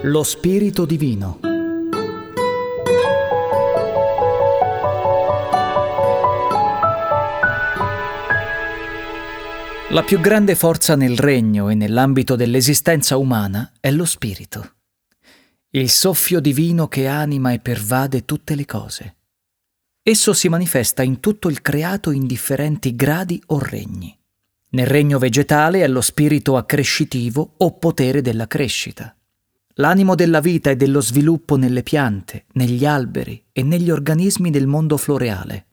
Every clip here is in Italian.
Lo Spirito Divino. La più grande forza nel regno e nell'ambito dell'esistenza umana è lo Spirito, il soffio divino che anima e pervade tutte le cose. Esso si manifesta in tutto il creato in differenti gradi o regni. Nel regno vegetale è lo spirito accrescitivo o potere della crescita. L'animo della vita e dello sviluppo nelle piante, negli alberi e negli organismi del mondo floreale.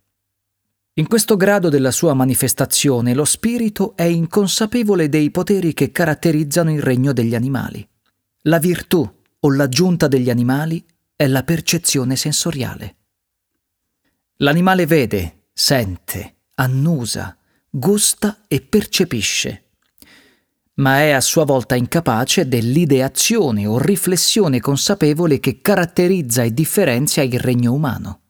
In questo grado della sua manifestazione lo spirito è inconsapevole dei poteri che caratterizzano il regno degli animali. La virtù o l'aggiunta degli animali è la percezione sensoriale. L'animale vede, sente, annusa, gusta e percepisce, ma è a sua volta incapace dell'ideazione o riflessione consapevole che caratterizza e differenzia il regno umano.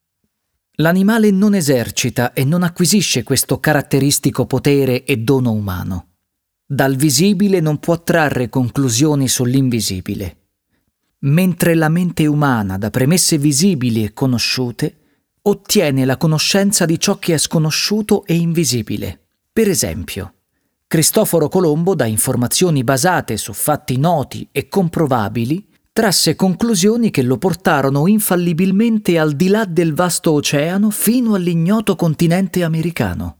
L'animale non esercita e non acquisisce questo caratteristico potere e dono umano. Dal visibile non può trarre conclusioni sull'invisibile, mentre la mente umana, da premesse visibili e conosciute, ottiene la conoscenza di ciò che è sconosciuto e invisibile. Per esempio, Cristoforo Colombo, da informazioni basate su fatti noti e comprovabili, trasse conclusioni che lo portarono infallibilmente al di là del vasto oceano fino all'ignoto continente americano.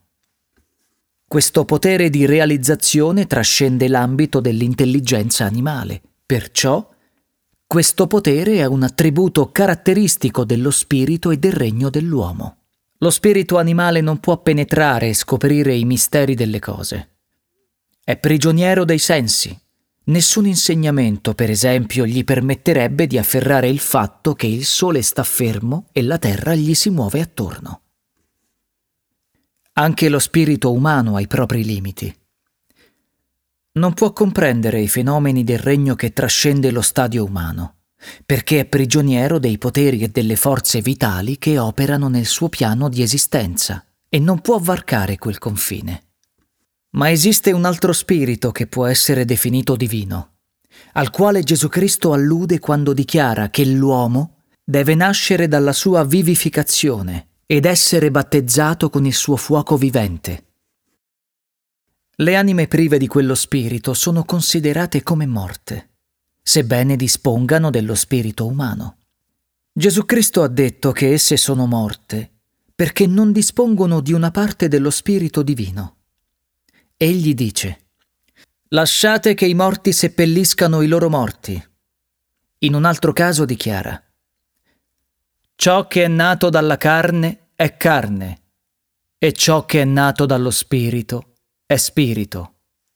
Questo potere di realizzazione trascende l'ambito dell'intelligenza animale, perciò questo potere è un attributo caratteristico dello spirito e del regno dell'uomo. Lo spirito animale non può penetrare e scoprire i misteri delle cose. È prigioniero dei sensi. Nessun insegnamento, per esempio, gli permetterebbe di afferrare il fatto che il sole sta fermo e la terra gli si muove attorno. Anche lo spirito umano ha i propri limiti. Non può comprendere i fenomeni del regno che trascende lo stadio umano, perché è prigioniero dei poteri e delle forze vitali che operano nel suo piano di esistenza e non può varcare quel confine. Ma esiste un altro spirito che può essere definito divino, al quale Gesù Cristo allude quando dichiara che l'uomo deve nascere dalla sua vivificazione ed essere battezzato con il suo fuoco vivente. Le anime prive di quello spirito sono considerate come morte, sebbene dispongano dello spirito umano. Gesù Cristo ha detto che esse sono morte perché non dispongono di una parte dello spirito divino. Egli dice: «Lasciate che i morti seppelliscano i loro morti». In un altro caso dichiara: «Ciò che è nato dalla carne è carne, e ciò che è nato dallo spirito è spirito».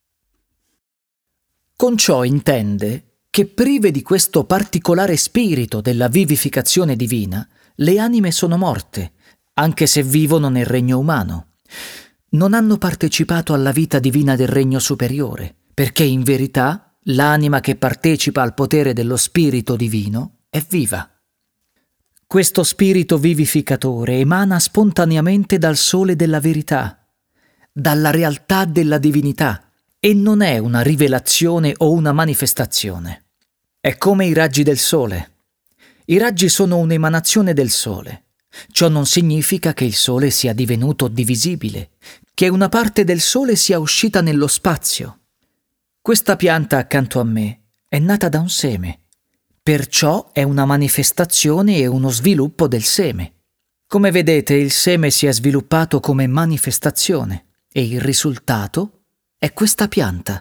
Con ciò intende che prive di questo particolare spirito della vivificazione divina, le anime sono morte, anche se vivono nel regno umano. Non hanno partecipato alla vita divina del regno superiore, perché in verità l'anima che partecipa al potere dello spirito divino è viva. Questo spirito vivificatore emana spontaneamente dal sole della verità, dalla realtà della divinità, e non è una rivelazione o una manifestazione. È come i raggi del sole. I raggi sono un'emanazione del sole. Ciò non significa che il sole sia divenuto divisibile, che una parte del sole sia uscita nello spazio. Questa pianta accanto a me è nata da un seme, perciò è una manifestazione e uno sviluppo del seme. Come vedete, il seme si è sviluppato come manifestazione e il risultato è questa pianta.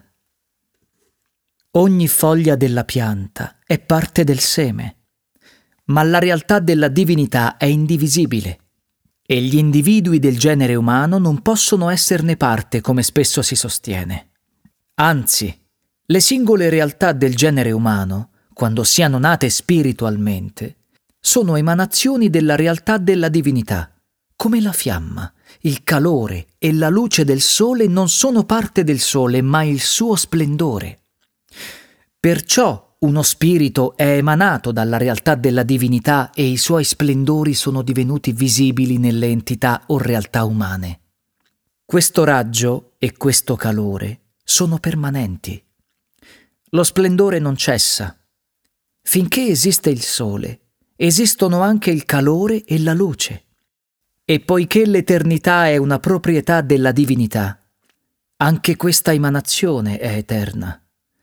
Ogni foglia della pianta è parte del seme, ma la realtà della divinità è indivisibile e gli individui del genere umano non possono esserne parte come spesso si sostiene. Anzi, le singole realtà del genere umano, quando siano nate spiritualmente, sono emanazioni della realtà della divinità, come la fiamma, il calore e la luce del sole non sono parte del sole, ma il suo splendore. Perciò uno spirito è emanato dalla realtà della divinità e i suoi splendori sono divenuti visibili nelle entità o realtà umane. Questo raggio e questo calore sono permanenti. Lo splendore non cessa, Finché esiste il sole, esistono anche il calore e la luce. E poiché l'eternità è una proprietà della divinità, anche questa emanazione è eterna.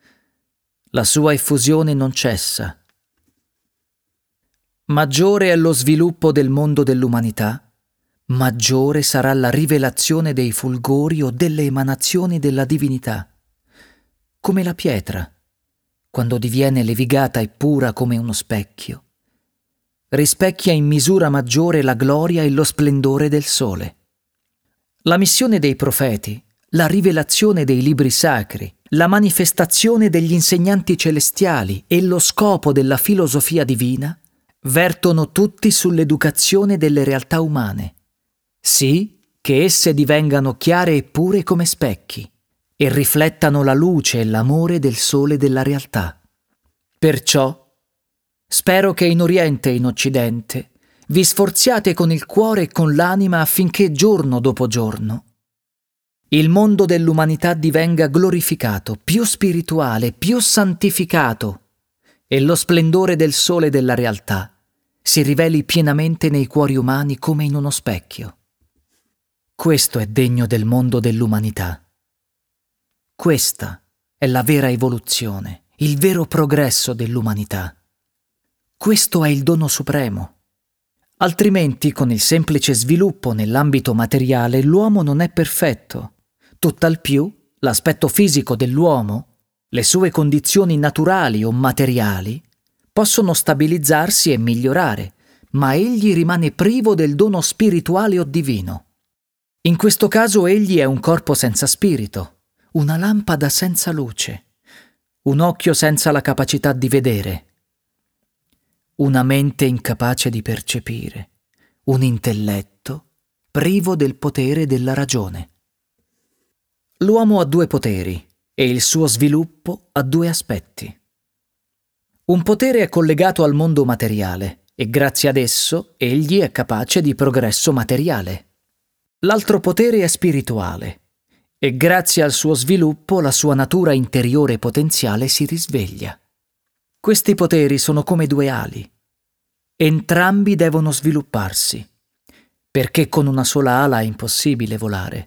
La sua effusione non cessa. Maggiore è lo sviluppo del mondo dell'umanità, maggiore sarà la rivelazione dei fulgori o delle emanazioni della divinità. Come la pietra, quando diviene levigata e pura come uno specchio, rispecchia in misura maggiore la gloria e lo splendore del sole. La missione dei profeti, la rivelazione dei libri sacri, la manifestazione degli insegnanti celestiali e lo scopo della filosofia divina vertono tutti sull'educazione delle realtà umane, sì che esse divengano chiare e pure come specchi e riflettano la luce e l'amore del sole della realtà. Perciò spero che in Oriente e in Occidente vi sforziate con il cuore e con l'anima affinché giorno dopo giorno il mondo dell'umanità divenga glorificato, più spirituale, più santificato e lo splendore del sole della realtà si riveli pienamente nei cuori umani come in uno specchio. Questo è degno del mondo dell'umanità. Questa è la vera evoluzione, il vero progresso dell'umanità. Questo è il dono supremo. Altrimenti, con il semplice sviluppo nell'ambito materiale, l'uomo non è perfetto. Tutt'al più, l'aspetto fisico dell'uomo, le sue condizioni naturali o materiali, possono stabilizzarsi e migliorare, ma egli rimane privo del dono spirituale o divino. In questo caso egli è un corpo senza spirito, una lampada senza luce, un occhio senza la capacità di vedere, una mente incapace di percepire, un intelletto privo del potere della ragione. L'uomo ha due poteri e il suo sviluppo ha due aspetti. Un potere è collegato al mondo materiale e grazie ad esso egli è capace di progresso materiale. L'altro potere è spirituale e grazie al suo sviluppo la sua natura interiore potenziale si risveglia. Questi poteri sono come due ali. Entrambi devono svilupparsi, perché con una sola ala è impossibile volare.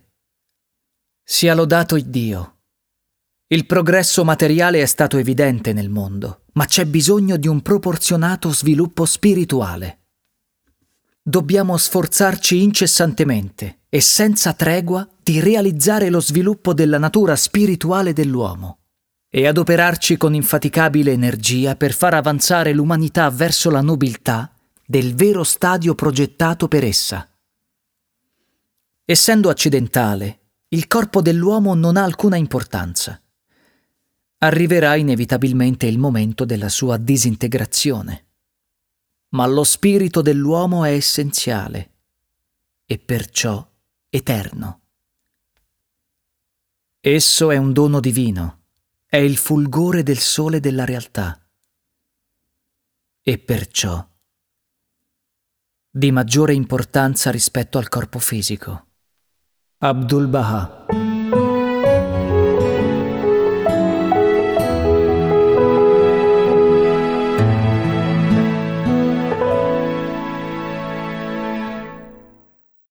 Sia lodato Iddio. Il progresso materiale è stato evidente nel mondo, ma c'è bisogno di un proporzionato sviluppo spirituale. Dobbiamo sforzarci incessantemente e senza tregua di realizzare lo sviluppo della natura spirituale dell'uomo e adoperarci con infaticabile energia per far avanzare l'umanità verso la nobiltà del vero stadio progettato per essa. Essendo accidentale, il corpo dell'uomo non ha alcuna importanza. Arriverà inevitabilmente il momento della sua disintegrazione. Ma lo spirito dell'uomo è essenziale e perciò eterno. Esso è un dono divino, è il fulgore del sole della realtà e perciò di maggiore importanza rispetto al corpo fisico. Abdul Baha.